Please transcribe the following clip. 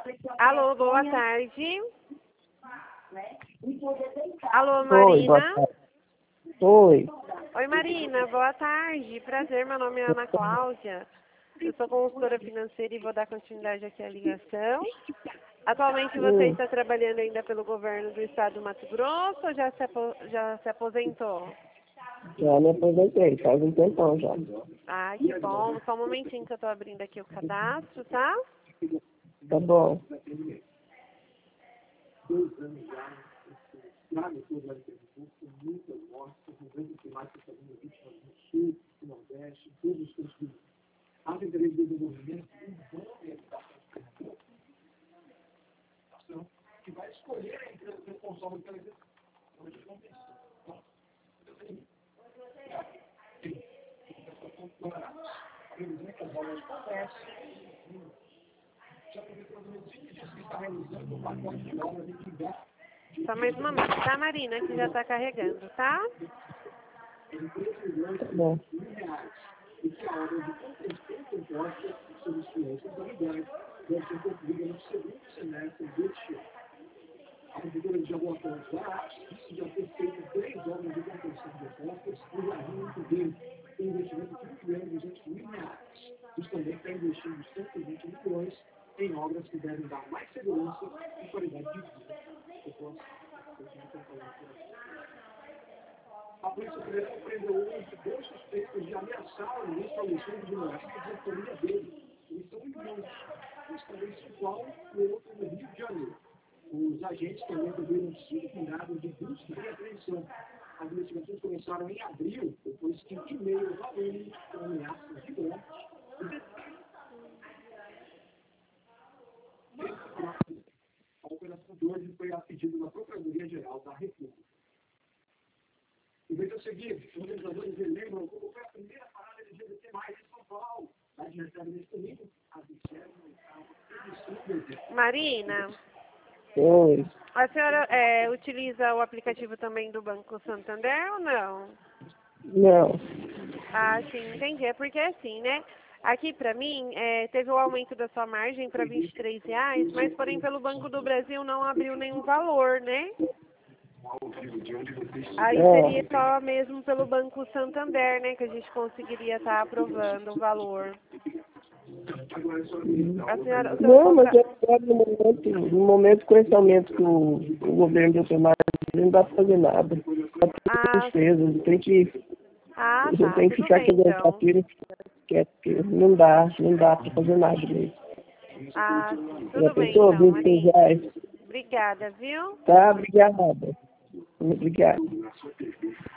Alô, boa tarde. Alô, Oi, boa Marina. tarde. Oi. Oi, Marina, boa tarde. Prazer, meu nome é Ana Cláudia. Eu sou consultora financeira e vou dar continuidade aqui à ligação. Atualmente você está trabalhando ainda pelo governo do estado do Mato Grosso ou já se aposentou? Já me aposentei, faz um tempão já. Ah, que bom. Só um momentinho que eu estou abrindo aqui o cadastro, tá? Tá bom. Só mais um momento, tá, Marina? Que já está carregando, tá? Tá bom. Marina, Oi. a senhora utiliza o aplicativo também do Banco Santander ou não? Não. Ah, sim, entendi. É porque assim, né? Aqui pra mim, teve o aumento da sua margem para R$ 23, mas porém pelo Banco do Brasil não abriu nenhum valor, né? Aí seria só mesmo pelo Banco Santander, né, que a gente conseguiria estar aprovando o valor. A senhora, o Não, seu, mas é claro, no momento com esse aumento que o governo deu para mais, não dá para fazer nada. Só tem despesas, tem que, tá, você tem que tudo ficar bem querendo então. aquilo que não dá para fazer nada mesmo. Ah, Já tudo bem pensou, então, 26 Marina. reais? Obrigada, viu? Tá, obrigada. Obrigado.